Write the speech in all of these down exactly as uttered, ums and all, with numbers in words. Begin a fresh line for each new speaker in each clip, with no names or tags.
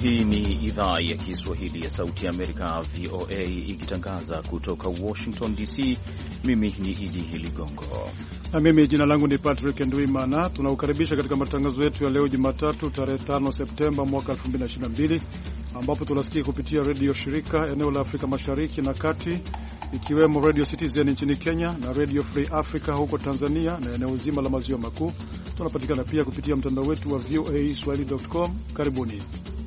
Hii ni idhaa ya Kiswahili ya Sauti ya Amerika, V O A, ikitangaza kutoka Washington D C. Mimi ni Idi Ligongo
na mimi jina langu ni Patrick Nduimana. Tunaukaribisha katika matangazo yetu ya leo Jumatatu tarehe tano Septemba mwaka elfu mbili na ishirini na mbili, ambapo tunasikia kupitia redio shirika eneo la Afrika Mashariki na Kati, ikiwemo Radio Citizen nchini Kenya na Radio Free Africa huko Tanzania na eneo zima la maziwa makuu. Tunapatikana pia kupitia mtandao wetu wa v o a swahili dot com. Karibuni.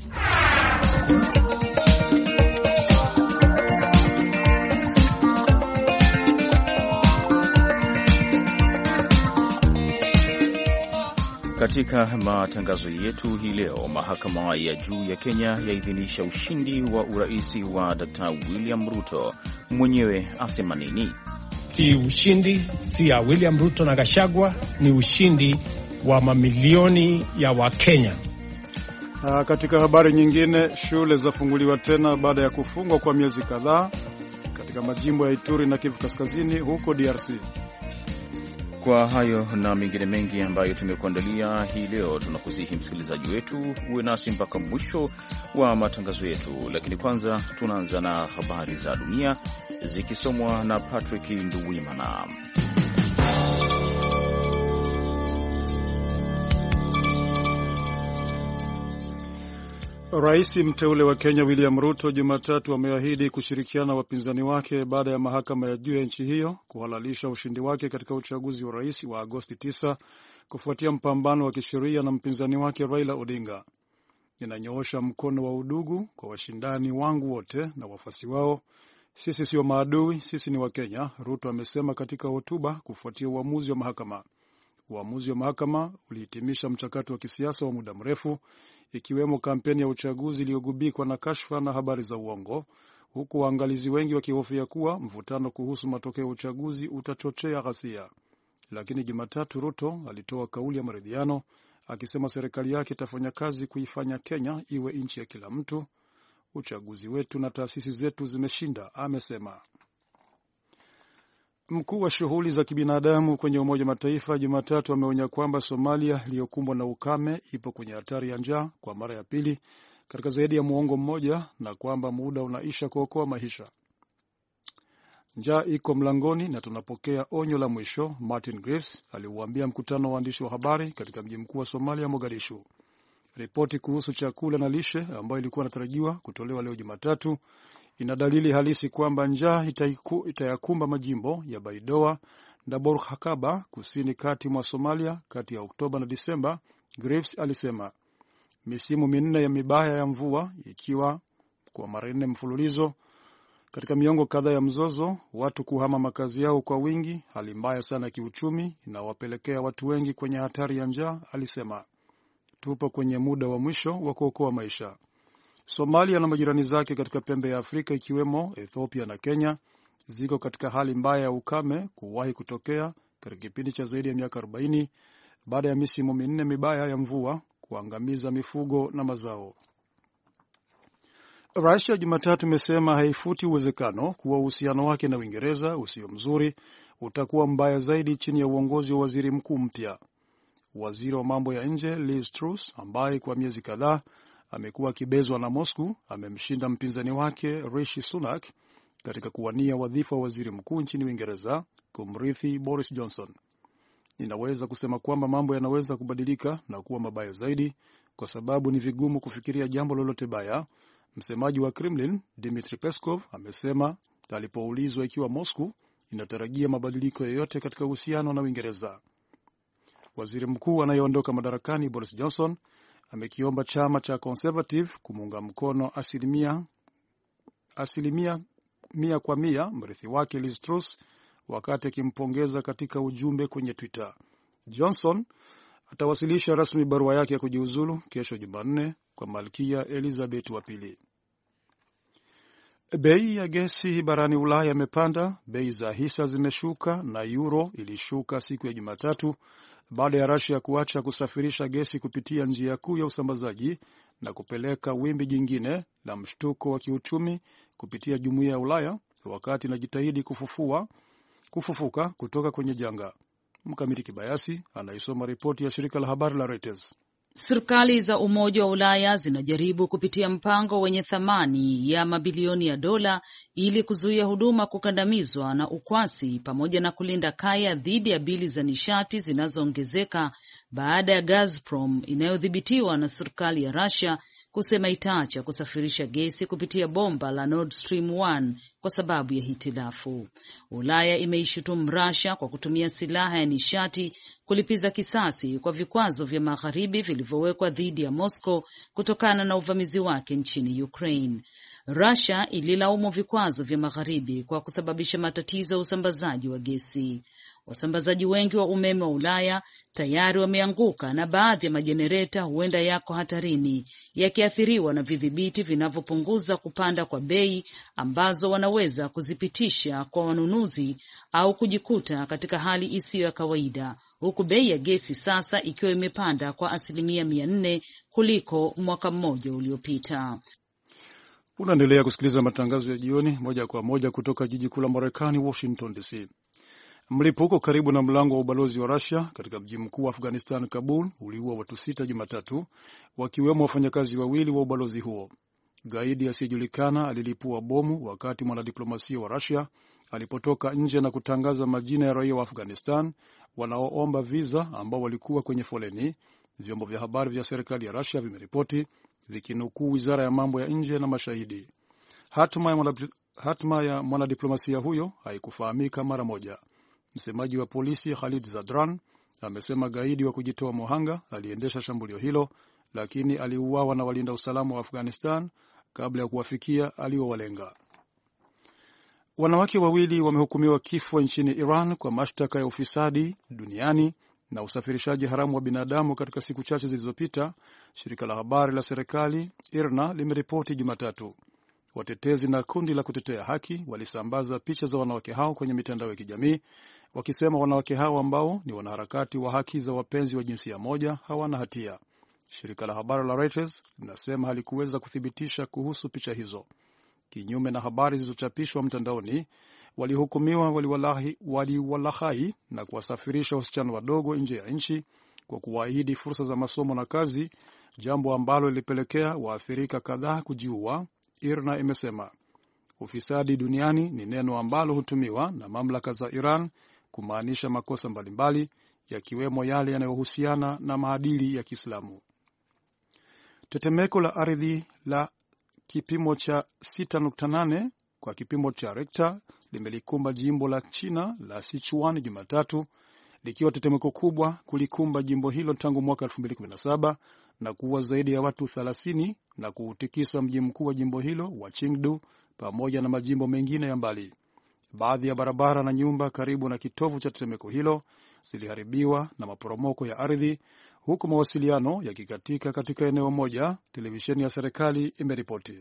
Katika matangazo yetu hii leo, mahakama ya juu ya Kenya yaidhinisha ushindi wa uraisi wa Daktari William Ruto. Mwenyewe asema nini?
Ki ushindi si ya William Ruto na Gachagua, ni ushindi wa mamilioni ya Wakenya.
Uh, katika habari nyingine, shule zafunguliwa tena baada ya kufungwa kwa miezi kadhaa katika majimbo ya Ituri na Kivu Kaskazini huko D R C.
Kwa hayo na mengine mengi ambayo tumekuandalia hii leo, tunakusihi msikilizaji wetu uwe nasi mpaka mwisho wa matangazo yetu. Lakini kwanza tunaanza na habari za dunia zikisomwa na Patrick Nduwimana.
Rais mteule wa Kenya William Ruto Jumatatu ameahidi kushirikiana na wapinzani wake baada ya mahakama ya juu ya nchi hiyo kuhalalisha ushindi wake katika uchaguzi wa rais wa Agosti tisa kufuatia mpambano wa kisheria na mpinzani wake Raila Odinga. Ninanyoosha mkono wa udugu kwa washindani wangu wote na wafuasi wao. Sisi sio maadui, sisi ni Wakenya, Ruto amesema katika hotuba kufuatia uamuzi wa mahakama. Uamuzi wa mahakama ulihitimisha mchakato wa kisiasa wa muda mrefu, ikiwemo kampeni ya uchaguzi iliyogubikwa na kashfa na habari za uongo, huku waangalizi wengi wakihofia kuwa mvutano kuhusu matokeo ya uchaguzi utachochea ghasia. Lakini Jumatatu Ruto alitoa kauli ya maridhiano, akisema serikali yake itafanya kazi kuifanya Kenya iwe nchi ya kila mtu. Uchaguzi wetu na taasisi zetu zimeshinda, amesema. Mkuu wa shughuli za kibinadamu kwenye Umoja wa Mataifa Jumatatu ameonya kwamba Somalia iliyokumbwa na ukame ipo kwenye hatari ya njaa kwa mara ya pili katika zaidi ya muongo mmoja, na kwamba muda unaisha kuokoa maisha. Njaa iko mlangoni na tunapokea onyo la mwisho, Martin Griffiths aliuambia mkutano wa waandishi wa habari katika mji mkuu wa Somalia, Mogadishu. Ripoti kuhusu chakula na lishe ambayo ilikuwa inatarajiwa kutolewa leo Jumatatu ina dalili halisi kwamba njaa itayakumba majimbo ya Baidoa na Borhakaba kusini kati mwa Somalia kati ya Oktoba na Disemba, Griffiths alisema. Misimu minne ya mibaya ya mvua, ikiwa kwa mara nne mfululizo katika miongo kadhaa ya mzozo, watu kuhama makazi yao kwa wingi, hali mbaya sana kiuchumi inawapelekea watu wengi kwenye hatari ya njaa, alisema. Tupo kwenye muda wa mwisho wa kuokoa maisha. Somalia na majirani zake katika pembe ya Afrika ikiwemo Ethiopia na Kenya ziko katika hali mbaya ya ukame kuwahi kutokea katika kipindi cha zaidi ya miaka arobaini baada ya misimu minne mibaya ya mvua kuangamiza mifugo na mazao. Russia Jumatatu imesema haifuti uwezekano kuwa uhusiano wake na Uingereza usio mzuri utakuwa mbaya zaidi chini ya uongozi wa waziri mkuu mpya. Waziri wa mambo ya nje Liz Truss, ambaye kwa miezi kadhaa amekuwa akibezwa na Moscow, amemshinda mpinzani wake Rishi Sunak katika kuwania wadhifa wa waziri mkuu nchini Uingereza kumrithi Boris Johnson. Ninaweza kusema kwamba mambo yanaweza kubadilika na kuwa mabaya zaidi kwa sababu ni vigumu kufikiria jambo lolote baya, msemaji wa Kremlin Dmitry Peskov amesema alipoulizwa ikiwa Moscow inatarajia mabadiliko yoyote katika uhusiano na Uingereza. Waziri mkuu anayeondoka madarakani Boris Johnson amekiomba chama cha Conservative kumuunga mkono asilimia asilimia mia kwa mia mrithi wake Liz Truss, wakati akimpongeza katika ujumbe kwenye Twitter. Johnson atawasilisha rasmi barua yake ya kujiuzulu kesho Jumanne kwa Malkia Elizabeth wa pili. Bei ya gesi barani Ulaya imepanda, bei za hisa zimeshuka na euro ilishuka siku ya Jumatatu baada ya Russia kuacha kusafirisha gesi kupitia njia kuu ya usambazaji na kupeleka wimbi jingine la mshtuko wa kiuchumi kupitia Jumuiya ya Ulaya, wakati inajitahidi kufufua kufufuka kutoka kwenye janga. Mkamiti Kibayasi anaisoma ripoti ya shirika la habari la Reuters.
Serikali za Umoja wa Ulaya zinajaribu kupitia mpango wenye thamani ya mabilioni ya dola ili kuzuia huduma kukandamizwa na ukwasi pamoja na kulinda kaya dhidi ya bili za nishati zinazoongezeka baada ya Gazprom inayodhibitiwa na serikali ya Russia kusema itaacha kusafirisha gesi kupitia bomba la Nord Stream moja kwa sababu ya hitilafu. Ulaya imeishutumu Russia kwa kutumia silaha ya nishati kulipiza kisasi kwa vikwazo vya magharibi vilivyowekwa dhidi ya Moscow kutokana na uvamizi wake nchini Ukraine. Russia ililaumu vikwazo vya magharibi kwa kusababisha matatizo ya usambazaji wa gesi. Wasambazaji wengi wa umeme wa Ulaya tayari wameanguka na baadhi ya majenereta huenda yako hatarini, yakiathiriwa na vidhibiti vinavyopunguza kupanda kwa bei ambazo wanaweza kuzipitisha kwa wanunuzi au kujikuta katika hali isiyo ya kawaida, huku bei ya gesi sasa ikiwa imepanda kwa asilimia mia nne kuliko mwaka mmoja uliopita.
Unaendelea kusikiliza matangazo ya jioni moja kwa moja kutoka jiji kuu la Marekani, Washington D C. Mlipuko karibu na mlango wa ubalozi wa Russia katika mji mkuu wa Afghanistan, Kabul, uliua watu sita Jumatatu, wakiwemo wafanyakazi wawili wa ubalozi huo. Gaidi asiyejulikana alilipua bomu wakati mwanadiplomasia wa Russia alipotoka nje na kutangaza majina ya raia wa Afghanistan wanaoomba visa ambao walikuwa kwenye foleni, vyombo vya habari vya serikali ya Russia vimeripoti, vikinukuu wizara ya mambo ya nje na mashahidi. Hatma ya, hatma ya mwanadiplomasia huyo haikufahamika mara moja. Msemaji wa polisi Khalid Zadran amesema gaidi wa kujitoa muhanga aliendesha shambulio hilo, lakini aliuawa na walinda usalama wa Afghanistan kabla ya kuwafikia aliowalenga. Wanawake wawili wamehukumiwa kifo nchini Iran kwa mashtaka ya ufisadi duniani na usafirishaji haramu wa binadamu katika siku chache zilizopita, shirika la habari la serikali I R N A limeripoti Jumatatu. Watetezi na kundi la kutetea haki walisambaza picha za wanawake hao kwenye mitandao ya kijamii, wakisema wanawake hao ambao ni wanaharakati wa haki za wapenzi wa jinsia moja hawana hatia. Shirika la habari la Reuters linasema halikuweza kuthibitisha kuhusu picha hizo. Kinyume na habari zilizochapishwa mtandaoni, walihukumiwa waliwalahi, waliwalahai na kuwasafirisha wasichana wadogo nje ya nchi kwa kuwaahidi fursa za masomo na kazi, jambo ambalo lilipelekea waathirika kadhaa kujiua. I R N A imesema ufisadi duniani ni neno ambalo hutumiwa na mamlaka za Iran kumaanisha makosa mbalimbali, yakiwemo yale yanayohusiana na maadili ya Kiislamu. Tetemeko la ardhi la kipimo cha sita nukta nane kwa kipimo cha Richter limelikumba jimbo la China la Sichuan Jumatatu, likiwa tetemeko kubwa kulikumba jimbo hilo tangu mwaka elfu mbili kumi na saba na kuua zaidi ya watu thelathini na kuutikisa mji mkuu wa jimbo hilo wa Chengdu pamoja na majimbo mengine ya mbali. Baadhi ya barabara na nyumba karibu na kitovu cha tetemeko hilo ziliharibiwa na maporomoko ya ardhi, huku mawasiliano yakikatika katika eneo moja, televisheni ya serikali imeripoti.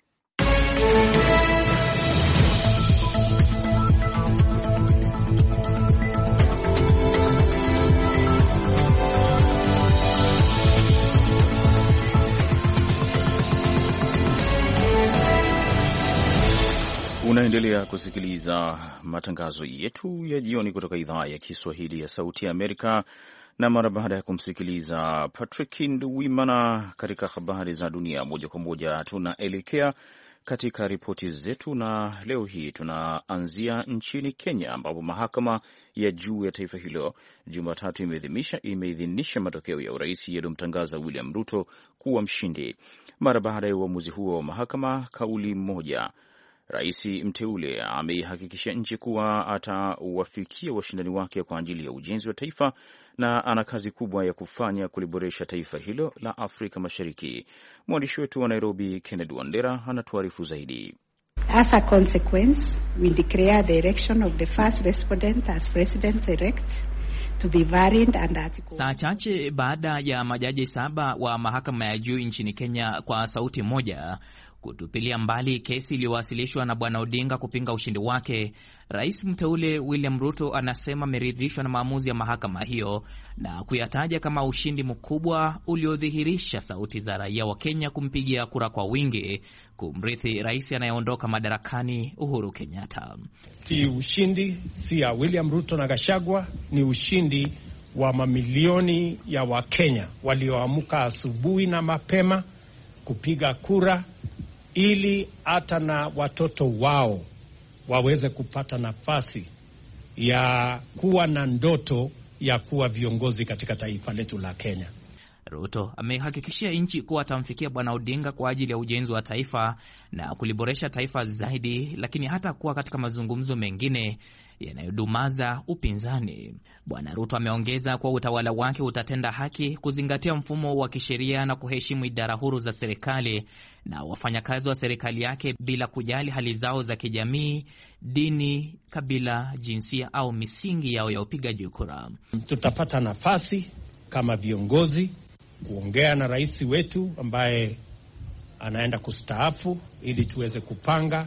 Unaendelea kusikiliza matangazo yetu ya jioni kutoka idhaa ya Kiswahili ya Sauti ya Amerika, na mara baada ya kumsikiliza Patrick Nduwimana katika habari za dunia moja kwa moja, tunaelekea katika ripoti zetu, na leo hii tunaanzia nchini Kenya, ambapo mahakama ya juu ya taifa hilo Jumatatu imeidhinisha matokeo ya urais yaliyomtangaza William Ruto kuwa mshindi. Mara baada ya uamuzi huo wa mahakama, kauli moja, rais mteule ameihakikisha nchi kuwa atawafikia washindani wake kwa ajili ya ujenzi wa taifa na ana kazi kubwa ya kufanya kuliboresha taifa hilo la Afrika Mashariki. Mwandishi wetu wa Nairobi, Kennedy Wandera, anatuarifu zaidi.
As a consequence, we declare the election of the first respondent as president-elect to be varied and article.
Saa chache baada ya majaji saba wa mahakama ya juu nchini Kenya kwa sauti moja kutupilia mbali kesi iliyowasilishwa na Bwana Odinga kupinga ushindi wake, rais mteule William Ruto anasema ameridhishwa na maamuzi ya mahakama hiyo na kuyataja kama ushindi mkubwa uliodhihirisha sauti za raia wa Kenya kumpigia kura kwa wingi kumrithi rais anayeondoka madarakani Uhuru Kenyatta.
Hii ushindi si ya William Ruto na Gachagua, ni ushindi wa mamilioni ya Wakenya walioamka asubuhi na mapema kupiga kura ili hata na watoto wao waweze kupata nafasi ya kuwa na ndoto ya kuwa viongozi katika taifa letu la Kenya.
Ruto amehakikishia nchi kuwa atamfikia Bwana Odinga kwa ajili ya ujenzi wa taifa na kuliboresha taifa zaidi, lakini hata kuwa katika mazungumzo mengine yanayodumaza upinzani. Bwana Ruto ameongeza kuwa utawala wake utatenda haki, kuzingatia mfumo wa kisheria na kuheshimu idara huru za serikali na wafanyakazi wa serikali yake bila kujali hali zao za kijamii, dini, kabila, jinsia au misingi yao ya upigaji kura.
Tutapata nafasi kama viongozi kuongea na rais wetu ambaye anaenda kustaafu ili tuweze kupanga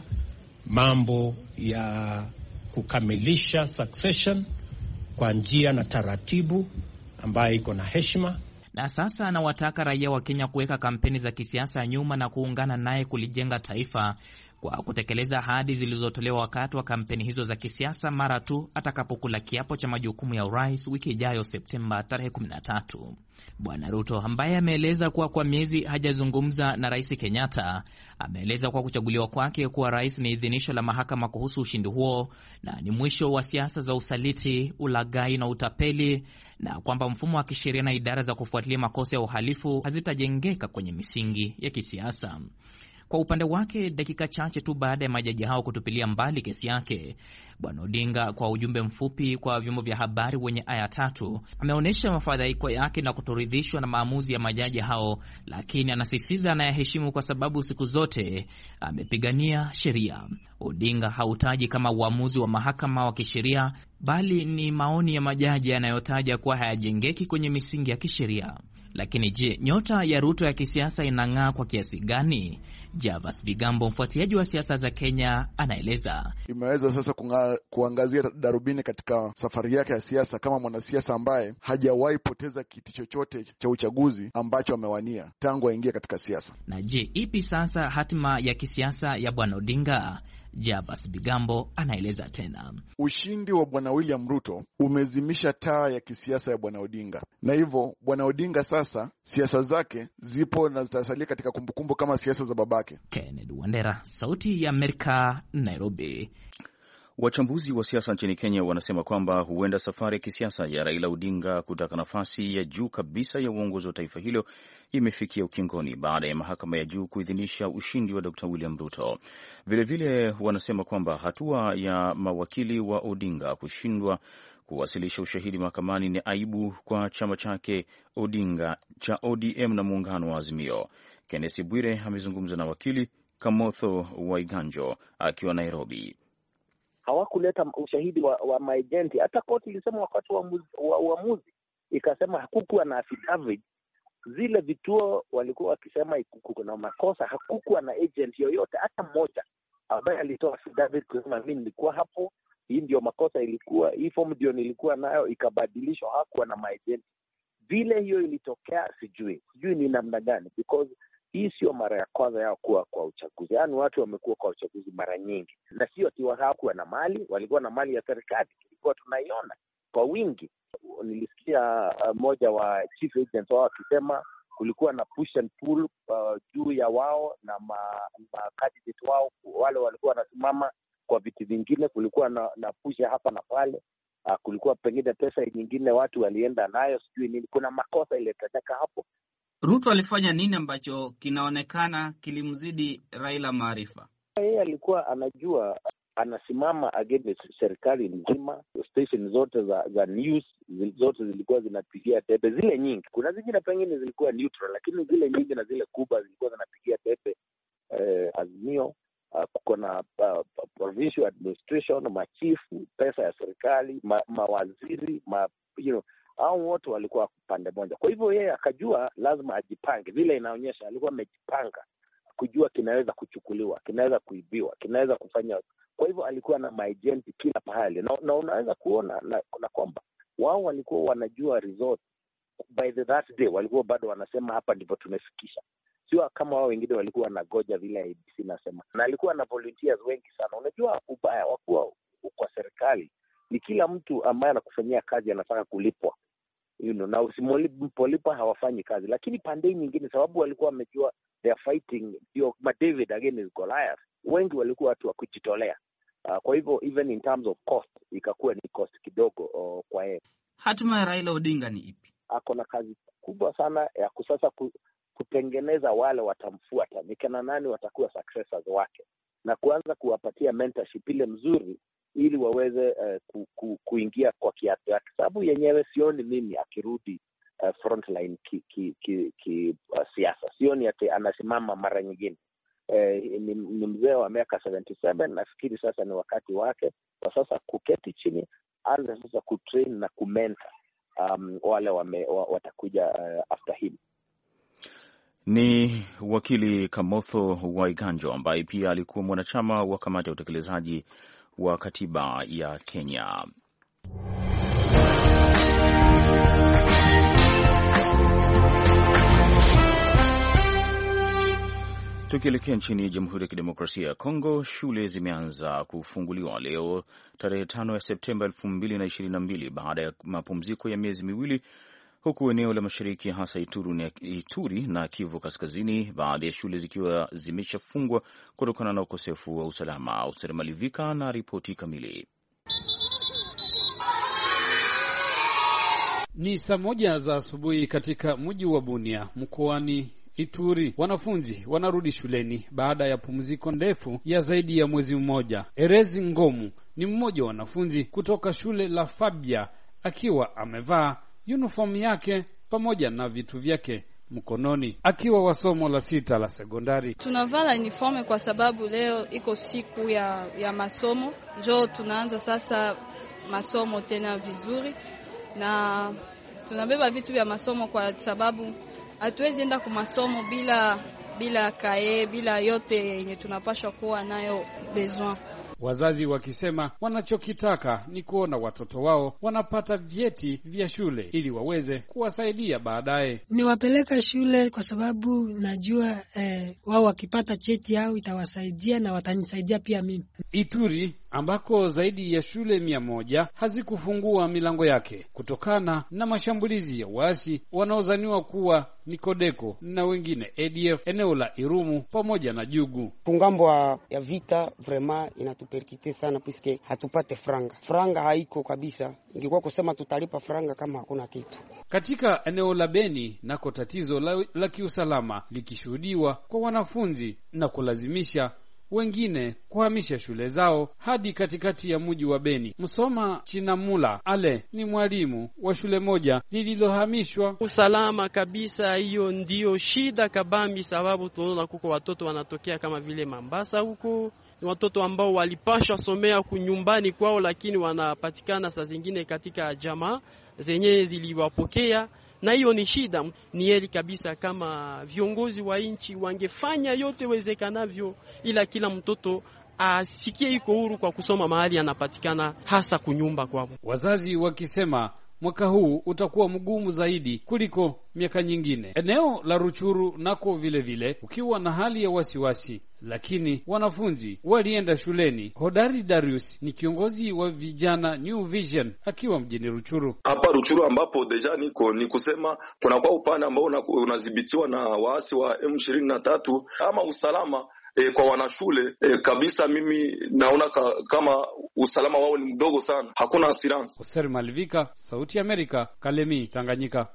mambo ya kukamilisha succession kwa njia na taratibu ambayo iko na heshima.
Na sasa anawataka raia wa Kenya kuweka kampeni za kisiasa nyuma na kuungana naye kulijenga taifa kwa kutekeleza ahadi zilizotolewa wakati wa kampeni hizo za kisiasa mara tu atakapokula kiapo cha majukumu ya urais wiki ijayo Septemba tarehe kumi na tatu. Bwana Ruto ambaye ameeleza kuwa kwa miezi hajazungumza na Rais Kenyatta, ameeleza kuwa kuchaguliwa kwake kuwa rais ni idhinisho la mahakama kuhusu ushindi huo na ni mwisho wa siasa za usaliti, ulaghai na utapeli, na kwamba mfumo wa kisheria na idara za kufuatilia makosa ya uhalifu hazitajengeka kwenye misingi ya kisiasa. Kwa upande wake, dakika chache tu baada ya majaji hao kutupilia mbali kesi yake, Bwana Odinga kwa ujumbe mfupi kwa vyombo vya habari wenye aya tatu ameonyesha mafadhaiko yake na kutoridhishwa na maamuzi ya majaji hao, lakini anasisitiza anayaheshimu kwa sababu siku zote amepigania sheria. Odinga hautaji kama uamuzi wa mahakama wa kisheria, bali ni maoni ya majaji yanayotaja kuwa hayajengeki kwenye misingi ya kisheria. Lakini je, nyota ya Ruto ya kisiasa inang'aa kwa kiasi gani? Javas Bigambo, mfuatiliaji wa siasa za Kenya, anaeleza.
Imeweza sasa kunga, kuangazia darubini katika safari yake ya siasa kama mwanasiasa ambaye hajawahi poteza kiti chochote cha uchaguzi ambacho amewania tangu aingie katika siasa.
Na je, ipi sasa hatima ya kisiasa ya Bwana Odinga? Javas Bigambo anaeleza tena.
Ushindi wa Bwana William Ruto umezimisha taa ya kisiasa ya Bwana Odinga, na hivyo Bwana Odinga sasa siasa zake zipo na zitasalia katika kumbukumbu kama siasa za babake.
Kennedy Wandera, Sauti ya Amerika, Nairobi.
Wachambuzi wa siasa nchini Kenya wanasema kwamba huenda safari ya kisiasa ya Raila Odinga kutaka nafasi ya juu kabisa ya uongozi wa taifa hilo imefikia ukingoni baada ya mahakama ya juu kuidhinisha ushindi wa Doctor William Ruto. Vilevile wanasema kwamba hatua ya mawakili wa Odinga kushindwa kuwasilisha ushahidi mahakamani ni aibu kwa chama chake Odinga cha O D M na muungano wa Azimio. Kenneth Bwire amezungumza na wakili Kamotho Waiganjo akiwa Nairobi.
Hawakuleta ushahidi wa, wa maejenti. Hata koti ilisema wakati wa uamuzi ikasema hakukuwa na affidavit. Zile vituo walikuwa wakisema kuna makosa, hakukuwa na agent yoyote hata mmoja ambaye alitoa affidavit kusema mimi nilikuwa hapo, hii ndio makosa ilikuwa, hii form ndio nilikuwa nayo, ikabadilishwa, hakuwa na maejenti. Vile hiyo ilitokea sijui. Sijui ni namna gani, because hii sio mara ya kwanza yao kuwa kwa uchaguzi. Yaani watu wamekuwa kwa uchaguzi mara nyingi. Na sio ati hawakuwa na mali, walikuwa na mali ya serikali. Tulikuwa tunaiona kwa wingi. Nilisikia uh, moja wa chief agents wao akisema kulikuwa na push and pull uh, juu ya wao na ma, ma candidate wao, wale walikuwa wanasimama kwa viti vingine, kulikuwa na, na push hapa na pale. Uh, kulikuwa pengine pesa nyingine watu walienda nayo, sijui nini. Kuna makosa iliyotendeka hapo.
Ruto alifanya nini ambacho kinaonekana kilimzidi Raila maarifa?
Yeye alikuwa anajua anasimama against serikali nzima. Station zote za za news zote zilikuwa zinapigia debe, zile nyingi. Kuna zingine pengine zilikuwa neutral, lakini zile nyingi na zile kubwa zilikuwa zinapigia debe eh, Azimio. Uh, kuko na uh, provincial administration, machifu, pesa ya serikali, ma, mawaziri, ma, you know, hao wote walikuwa pande moja. Kwa hivyo yeye akajua lazima ajipange. Vile inaonyesha alikuwa amejipanga kujua kinaweza kuchukuliwa, kinaweza kuibiwa, kinaweza kufanya. Kwa hivyo alikuwa na maagenti kila pahali. Na, na unaweza kuona na, na kwamba wao walikuwa wanajua result. By the that day walikuwa bado wanasema hapa ndipo tumefikisha. Sio kama wao wengine walikuwa wanagoja vile A B C nasema. Na alikuwa na volunteers wengi sana. Unajua ubaya wa kuwa kwa serikali ni kila mtu ambaye anakufanyia kazi anataka kulipwa. you know, na usipolipa hawafanyi kazi. Lakini pande nyingine, sababu walikuwa wamejua they are fighting your David against Goliath, wengi walikuwa watu wa kujitolea. Uh, kwa hivyo even in terms of cost ikakuwa ni cost kidogo uh, kwa yeye.
Hatima ya Raila Odinga ni ipi?
Ako na kazi kubwa sana ya kusasa ku, kutengeneza wale watamfuata, ni kina nani watakuwa successors wake, na kuanza kuwapatia mentorship ile mzuri ili waweze uh, ku, ku, kuingia kwa kiatu yake. Sababu yenyewe sioni mimi akirudi uh, frontline ki, ki, ki, ki uh, siasa. Sioni ati anasimama mara nyingine. Eh, ni, ni mzee wa miaka seventy seven. Nafikiri sasa ni wakati wake kwa sasa kuketi chini, anza sasa kutrain na kumenta um, wale wame, wa, watakuja uh, after him.
Ni wakili Kamotho Waiganjo ambaye pia alikuwa mwanachama wa kamati ya utekelezaji wa katiba ya Kenya. Tukielekea nchini Jamhuri ya Kidemokrasia ya Kongo, shule zimeanza kufunguliwa leo tarehe tano ya Septemba elfu mbili na ishirini na mbili baada ya mapumziko ya miezi miwili, huku eneo la mashariki hasa Ituri, Ituri na Kivu Kaskazini baadhi ya shule zikiwa zimeshafungwa kutokana na ukosefu wa usalama. Usere Malivika na ripoti kamili.
Ni saa moja za asubuhi katika mji wa Bunia mkoani Ituri. Wanafunzi wanarudi shuleni baada ya pumziko ndefu ya zaidi ya mwezi mmoja. Erezi Ngomu ni mmoja wa wanafunzi kutoka shule la Fabia, akiwa amevaa uniform yake pamoja na vitu vyake mkononi, akiwa wa somo la sita la sekondari.
Tunavala uniforme kwa sababu leo iko siku ya ya masomo. Jo, tunaanza sasa masomo tena vizuri, na tunabeba vitu vya masomo kwa sababu hatuwezi enda kwa masomo bila bila kae, bila yote yenye tunapaswa kuwa nayo besoin.
Wazazi wakisema wanachokitaka ni kuona watoto wao wanapata vyeti vya shule ili waweze kuwasaidia baadaye.
Niwapeleka shule kwa sababu najua eh, wao wakipata cheti au itawasaidia na watanisaidia pia mimi.
Ituri ambako zaidi ya shule mia moja hazikufungua milango yake kutokana na mashambulizi ya waasi wanaozaniwa kuwa ni Kodeko na wengine A D F eneo la Irumu pamoja na Jugu.
Kungambo ya vita vrema inatuperkite sana puisque hatupate franga. Franga haiko kabisa. Ingekuwa kusema tutalipa franga kama hakuna kitu.
Katika eneo la Beni nako tatizo la, la kiusalama likishuhudiwa kwa wanafunzi na kulazimisha wengine kuhamisha shule zao hadi katikati ya mji wa Beni. Msoma Chinamula Ale ni mwalimu wa shule moja lililohamishwa.
Usalama kabisa, hiyo ndio shida kabambi, sababu tunaona kuko watoto wanatokea kama vile Mambasa huko, ni watoto ambao walipashwa somea kunyumbani kwao, lakini wanapatikana saa zingine katika jamaa zenye ziliwapokea, na hiyo ni shida. Ni heri kabisa kama viongozi wa nchi wangefanya yote wezekanavyo, ila kila mtoto asikie iko huru kwa kusoma mahali anapatikana, hasa kunyumba kwao.
Wazazi wakisema mwaka huu utakuwa mgumu zaidi kuliko miaka nyingine. Eneo la Ruchuru nako vile vile ukiwa na hali ya wasiwasi, lakini wanafunzi walienda shuleni. Hodari Darius ni kiongozi wa vijana New Vision akiwa mjini Ruchuru.
Hapa Ruchuru ambapo deja niko ni kusema kuna kwa upande ambao unadhibitiwa na waasi wa M ishirini na tatu ama usalama E, kwa wanashule e, kabisa mimi naona ka, kama usalama wao ni mdogo sana, hakuna assurance.
Oser Malivika, Sauti ya Amerika, Kalemi, Tanganyika.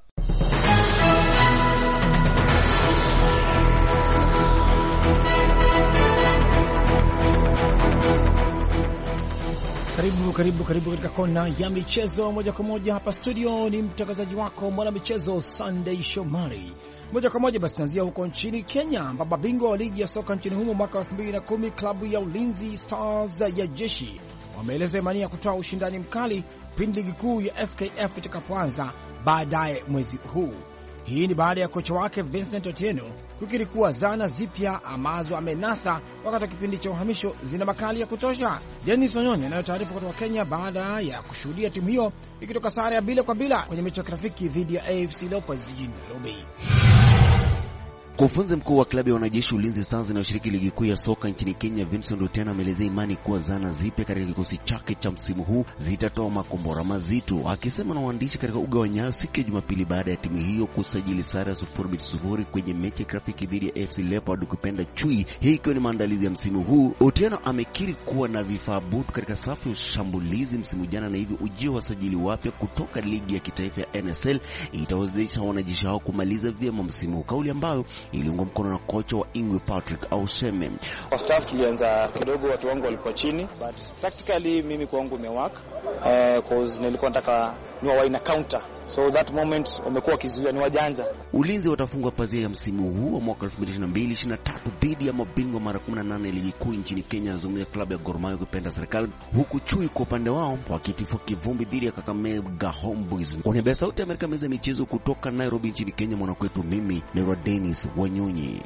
Karibu karibu karibu katika kona ya michezo moja kwa moja hapa studio. Ni mtangazaji wako mwana michezo Sunday Shomari. Moja kwa moja basi tunaanzia huko nchini Kenya, ambapo bingwa wa ligi ya soka nchini humo mwaka elfu mbili na kumi klabu ya Ulinzi Stars ya jeshi wameeleza imani ya kutoa ushindani mkali pindi ligi kuu ya F K F itakapoanza baadaye mwezi huu. Hii ni baada ya kocha wake Vincent Otieno kukiri kuwa zana zipya ambazo amenasa wakati wa kipindi cha uhamisho zina makali ya kutosha. Dennis Wanyonyi anayo taarifa kutoka Kenya baada ya kushuhudia timu hiyo ikitoka sare ya bila kwa bila kwenye mechi ya kirafiki dhidi ya A F C Leopards jijini Nairobi.
Mkufunzi mkuu wa klabu ya wanajeshi Ulinzi Stars inayoshiriki ligi kuu ya soka nchini Kenya, Vincent Otieno, ameelezea imani kuwa zana zipya katika kikosi chake cha msimu huu zitatoa makombora mazito, akisema na waandishi katika uga wa Nyayo siku ya Jumapili baada ya timu hiyo kusajili sare ya sufuri bila sufuri kwenye mechi ya kirafiki dhidi ya A F C Leopards kupenda chui, hii ikiwa ni maandalizi ya msimu huu. Otieno amekiri kuwa na vifaa butu katika safu ya ushambulizi msimu jana, na hivyo ujio wasajili wapya kutoka ligi ya kitaifa ya N S L itawezesha wanajeshi hao kumaliza vyema msimu huu, kauli ambayo iliungwa mkono na kocha wa Ingwe Patrick Auseme.
Kwa staff tulianza kidogo, watu wangu walikuwa chini, but practically mimi kwangu imework uh, cause nilikuwa nataka niwa waina counter, so that moment wamekuwa kizuia ni wajanja.
Ulinzi watafungwa pazia ya msimu huu wa mwaka elfu mbili ishirini na mbili ishirini na tatu dhidi ya mabingwa mara kumi na nane ligi kuu nchini Kenya, nazungumzia klabu ya Gor Mahia kupenda serikali, huku chui kwa upande wao wakitifua kivumbi dhidi ya Kakamega Homeboys. Kwa niaba ya Sauti ya Amerika, meza ya michezo kutoka Nairobi nchini Kenya, mwanakwetu mimi ni Dennis Wanyonyi.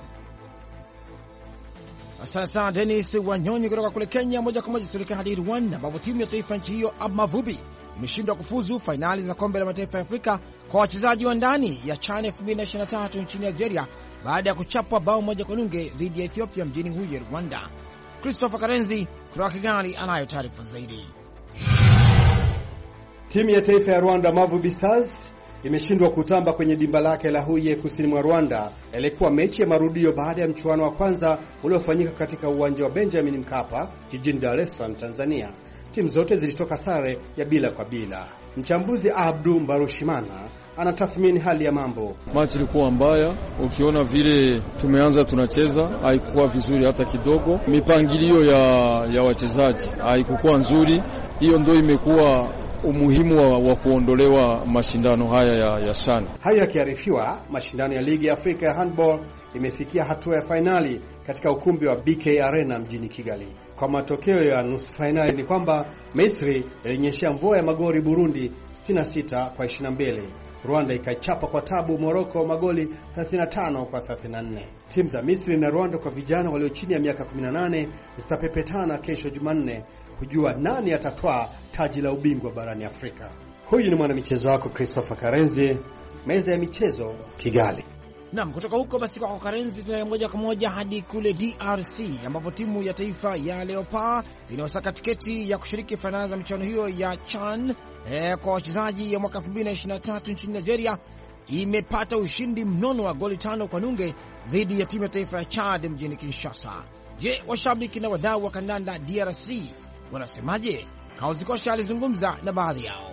Asante sana Dennis Wanyonyi kutoka kule Kenya. Moja kwa moja tuelekea hadi Rwanda ambapo timu ya taifa nchi hiyo Amavubi imeshindwa kufuzu fainali za kombe la mataifa ya Afrika kwa wachezaji wa ndani ya CHAN elfu mbili ishirini na tatu nchini Nigeria baada ya kuchapwa bao moja kwa nunge dhidi ya Ethiopia mjini Huye, Rwanda. Christopher Karenzi kutoka Kigali anayo taarifa zaidi.
Timu ya taifa ya Rwanda Amavubi Stars imeshindwa kutamba kwenye dimba lake la Huye kusini mwa Rwanda. Ilikuwa mechi ya marudio baada ya mchuano wa kwanza uliofanyika katika uwanja wa Benjamin Mkapa jijini Dar es Salaam, Tanzania. Timu zote zilitoka sare ya bila kwa bila. Mchambuzi Abdu Mbarushimana anatathmini hali ya mambo.
Mechi ilikuwa mbaya, ukiona vile tumeanza tunacheza haikuwa vizuri hata kidogo. Mipangilio ya ya wachezaji haikuwa nzuri. Hiyo ndio imekuwa umuhimu wa, wa kuondolewa mashindano haya ya, ya CHAN.
Hayo yakiarifiwa, mashindano ya ligi ya Afrika ya handball imefikia hatua ya finali katika ukumbi wa B K Arena mjini Kigali. Kwa matokeo ya nusu finali ni kwamba Misri ilinyeshea mvua ya magoli Burundi sitini na sita kwa ishirini na mbili. Rwanda ikaichapa kwa tabu Morocco magoli thelathini na tano kwa thelathini na nne. Timu za Misri na Rwanda kwa vijana walio chini ya miaka kumi na nane zitapepetana kesho Jumanne kujua nani atatwaa taji la ubingwa barani Afrika. Huyu ni mwanamichezo wako Christopher Karenzi, meza ya michezo Kigali.
Naam, kutoka huko basi kwa Karenzi tunaye moja kwa moja hadi kule D R C ambapo timu ya taifa ya Leopards inayosaka tiketi ya kushiriki fainali za michuano hiyo ya CHAN eh, kwa wachezaji ya mwaka elfu mbili ishirini na tatu nchini Nigeria imepata ushindi mnono wa goli tano kwa nunge dhidi ya timu ya taifa ya Chad mjini Kinshasa. Je, washabiki na wadau wa kandanda D R C wanasemaje? Kaozikosha alizungumza na baadhi yao.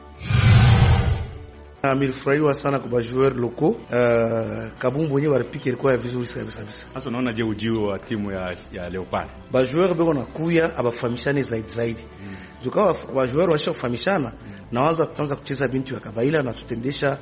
Nilifurahiwa sana kwa joueur loko. Uh, kabumbu wenyewe walipika ilikuwa ya vizuri sana kabisa.
Sasa unaona je ujio wa timu ya ya Leopard?
Ba joueur bego na kuya abafahamishane zaidi zaidi. Mm. Tukawa wa joueur washafahamishana mm. na waanza kuanza kucheza binti wa Kabaila na tutendesha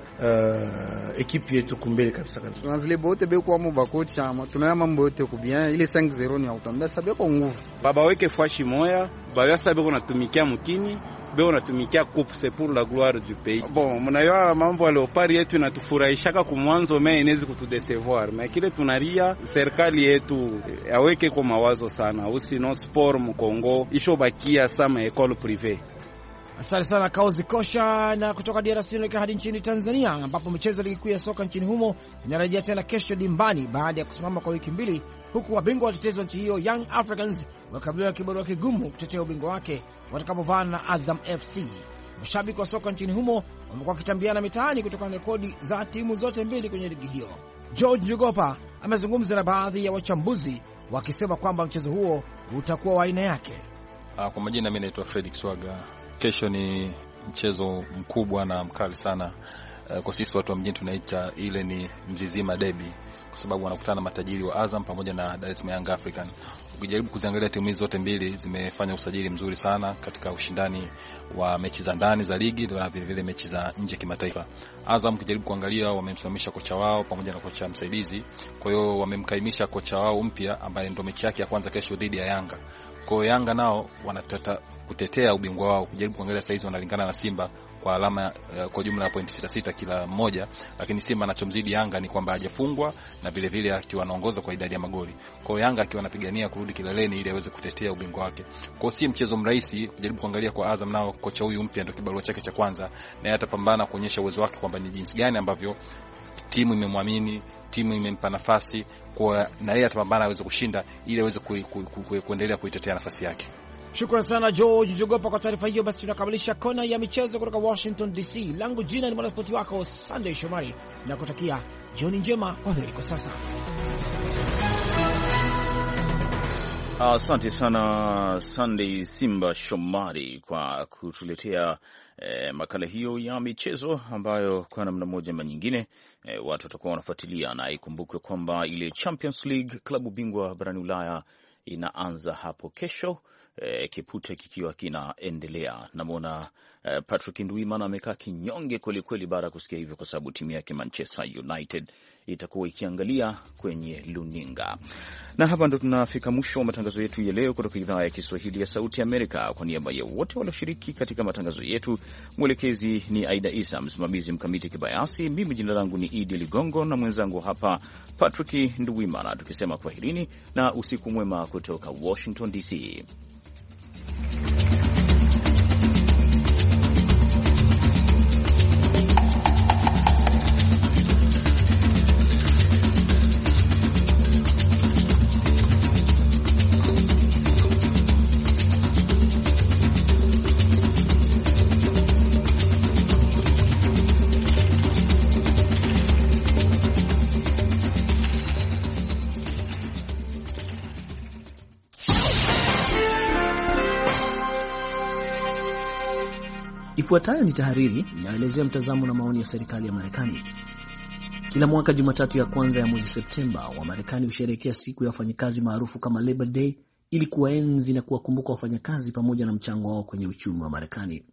uh, ekipi yetu kumbele kabisa kabisa.
Tuna vile bote beko kwa mba coach ama tunaya mambo yote ku bien ile cinq zero ni autombia sababu kwa nguvu.
Baba weke fashi moya, baba sababu kunatumikia mkini. Beo natumikia coupe c'est pour la gloire du pays. Bon, mnayo mambo ya Leopard yetu inatufurahishaka kumwanzo mais inaweza kutudecevoir. Mais kile tunaria serikali yetu aweke kwa mawazo sana. Usino sport mu Kongo ishobakia sama école privée.
Asante sana Kauzi Kosha. Na kutoka D R C nilekea hadi nchini Tanzania ambapo michezo ligi kuu ya soka nchini humo inarejea tena kesho dimbani baada ya kusimama kwa wiki mbili, huku wabingwa watetezi wa nchi hiyo Young Africans wakabiliwa na kibarua kigumu kutetea ubingwa wake watakapovana na Azam F C. Mashabiki wa soka nchini humo wamekuwa wakitambiana mitaani kutokana na rekodi za timu zote mbili kwenye ligi hiyo. George Njogopa amezungumza na baadhi ya wachambuzi wakisema kwamba mchezo huo utakuwa wa aina yake.
Kwa majina mimi naitwa Fredrick Swaga. Kesho ni mchezo mkubwa na mkali sana. Kwa sisi watu wa mjini tunaita ile ni Mzizima Derby kwa sababu wanakutana matajiri wa Azam pamoja na Dar es Salaam Young African. Ukijaribu kuziangalia timu hizo zote mbili zimefanya usajili mzuri sana katika ushindani wa mechi za ndani za ligi na vile vile mechi za nje kimataifa. Azam ukijaribu kuangalia wamemsimamisha kocha wao pamoja na kocha msaidizi. Kwa hiyo wamemkaimisha kocha wao mpya ambaye ndio mechi yake ya kwanza kesho dhidi ya Yanga. Kwa hiyo Yanga nao wanataka kutetea ubingwa wao. Ukijaribu kuangalia saizi wanalingana na Simba kwa alama uh, kwa jumla ya point sita sita kila mmoja, lakini Simba anachomzidi Yanga ni kwamba hajafungwa na vile vile akiwa anaongoza kwa idadi ya magoli. Kwa hiyo Yanga akiwa anapigania kurudi kileleni ili aweze kutetea ubingwa wake. Kwa hiyo si mchezo mrahisi. Kujaribu kuangalia kwa Azam nao kocha huyu mpya ndio kibarua chake cha kwanza na yeye atapambana kuonyesha uwezo wake kwamba ni jinsi gani ambavyo timu imemwamini, timu imempa nafasi, kwa na yeye atapambana aweze kushinda ili aweze ku, ku, ku, ku, kuendelea kuitetea nafasi yake.
Shukrani sana George Jogopa kwa taarifa hiyo. Basi tunakamilisha kona ya michezo kutoka Washington D C. Langu jina ni mwanaspoti wako Sunday Shomari, na kutakia jioni njema. Kwa heri kwa sasa.
Asante uh, sana Sunday Simba Shomari kwa kutuletea eh, makala hiyo ya michezo ambayo kwa namna moja ama nyingine eh, watu watakuwa wanafuatilia, na ikumbukwe kwamba ile Champions League klabu bingwa barani Ulaya inaanza hapo kesho. E, kipute kikiwa kinaendelea. Namuona e, Patrick Ndwimana amekaa kinyonge kweli kweli baada ya kusikia hivyo, kwa sababu timu yake Manchester United itakuwa ikiangalia kwenye luninga. Na hapa ndo tunafika mwisho wa matangazo yetu ya leo kutoka idhaa ya Kiswahili ya Sauti Amerika. Kwa niaba ya wote walioshiriki katika matangazo yetu, mwelekezi ni Aida Isa, msimamizi Mkamiti Kibayasi, mimi jina langu ni Idi Ligongo na mwenzangu hapa Patrick Ndwimana, tukisema kwaherini na usiku mwema kutoka Washington D C.
Ifuatayo ni tahariri inayoelezea mtazamo na maoni ya serikali ya Marekani. Kila mwaka Jumatatu ya kwanza ya mwezi Septemba, wa Marekani husherehekea siku ya wafanyakazi maarufu kama Labor Day ili kuwaenzi na kuwakumbuka wafanyakazi pamoja na mchango wao kwenye uchumi wa Marekani.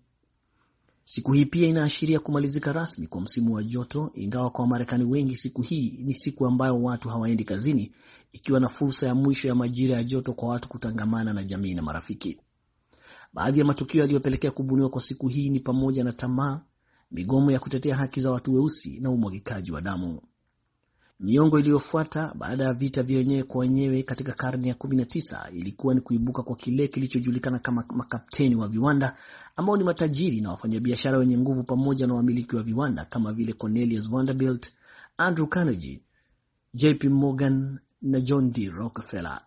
Siku hii pia inaashiria kumalizika rasmi kwa msimu wa joto, ingawa kwa Wamarekani wengi siku hii ni siku ambayo watu hawaendi kazini, ikiwa na fursa ya mwisho ya majira ya joto kwa watu kutangamana na jamii na marafiki. Baadhi ya matukio yaliyopelekea kubuniwa kwa siku hii ni pamoja na tamaa, migomo ya kutetea haki za watu weusi na umwagikaji wa damu. Miongo iliyofuata baada ya vita vya wenyewe kwa wenyewe katika karne ya kumi na tisa ilikuwa ni kuibuka kwa kile kilichojulikana kama makapteni wa viwanda, ambao ni matajiri na wafanyabiashara wenye nguvu pamoja na wamiliki wa viwanda kama vile Cornelius Vanderbilt, Andrew Carnegie, J P Morgan na John D. Rockefeller.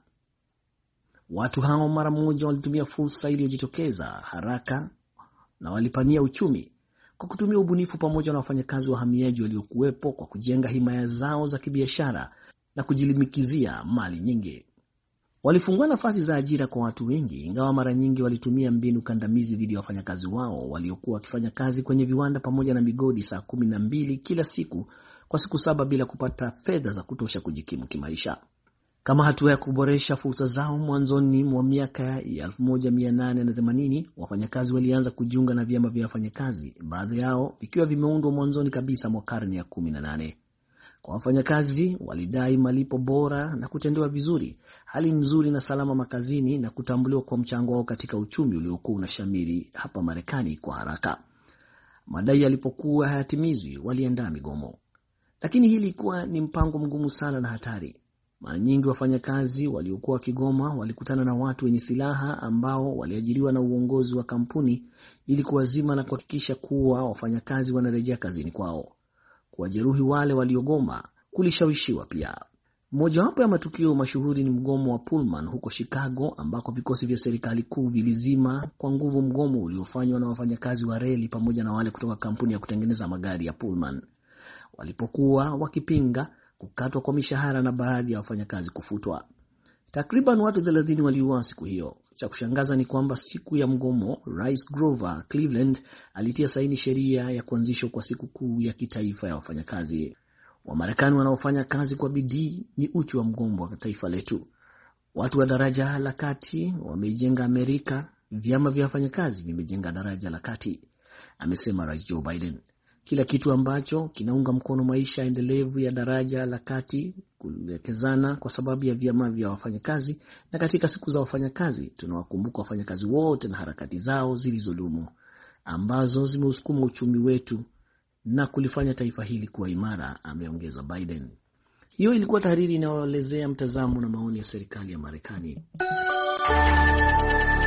Watu hao mara moja walitumia fursa iliyojitokeza haraka na walipania uchumi kwa kutumia ubunifu pamoja na wafanyakazi wahamiaji waliokuwepo kwa kujenga himaya zao za kibiashara na kujilimikizia mali nyingi. Walifungua nafasi za ajira kwa watu wengi, ingawa mara nyingi walitumia mbinu kandamizi dhidi ya wafanyakazi wao waliokuwa wakifanya kazi kwenye viwanda pamoja na migodi saa kumi na mbili kila siku kwa siku saba bila kupata fedha za kutosha kujikimu kimaisha. Kama hatua ya kuboresha fursa zao, mwanzoni mwa miaka ya elfu moja mia nane na themanini wafanyakazi walianza kujiunga na vyama vya wafanyakazi, baadhi yao vikiwa vimeundwa mwanzoni kabisa mwa karne ya kumi na nane. Kwa wafanyakazi walidai malipo bora na kutendewa vizuri, hali nzuri na salama makazini, na kutambuliwa kwa mchango wao katika uchumi uliokuwa unashamiri hapa Marekani kwa haraka. Madai yalipokuwa hayatimizwi, waliandaa migomo. Lakini hili ilikuwa ni mpango mgumu sana na hatari. Mara nyingi wafanyakazi waliokuwa wakigoma walikutana na watu wenye silaha ambao waliajiriwa na uongozi wa kampuni ili kuwazima na kuhakikisha kuwa wafanyakazi wanarejea kazini kwao. Kuwajeruhi wale waliogoma kulishawishiwa pia. Mojawapo ya matukio mashuhuri ni mgomo wa Pullman huko Chicago, ambako vikosi vya serikali kuu vilizima kwa nguvu mgomo uliofanywa na wafanyakazi wa reli pamoja na wale kutoka kampuni ya kutengeneza magari ya Pullman. Walipokuwa wakipinga kukatwa kwa mishahara na baadhi ya wafanyakazi kufutwa. Takriban watu thelathini waliuawa siku hiyo. Cha kushangaza ni kwamba siku ya mgomo, Rais Grover Cleveland alitia saini sheria ya kuanzishwa kwa siku kuu ya kitaifa ya wafanyakazi. Wamarekani wanaofanya kazi kwa bidii ni uchu wa mgongo wa taifa letu. Watu wa daraja la kati wamejenga Amerika, vyama vya wafanyakazi vimejenga daraja la kati, amesema Rais Joe Biden. Kila kitu ambacho kinaunga mkono maisha endelevu ya daraja la kati kuelekezana kwa sababu ya vyama vya wafanyakazi, na katika siku za wafanyakazi tunawakumbuka wafanyakazi wote na harakati zao zilizodumu ambazo zimeusukuma uchumi wetu na kulifanya taifa hili kuwa imara, ameongeza Biden. Hiyo ilikuwa tahariri inayoelezea mtazamo na maoni ya serikali ya Marekani.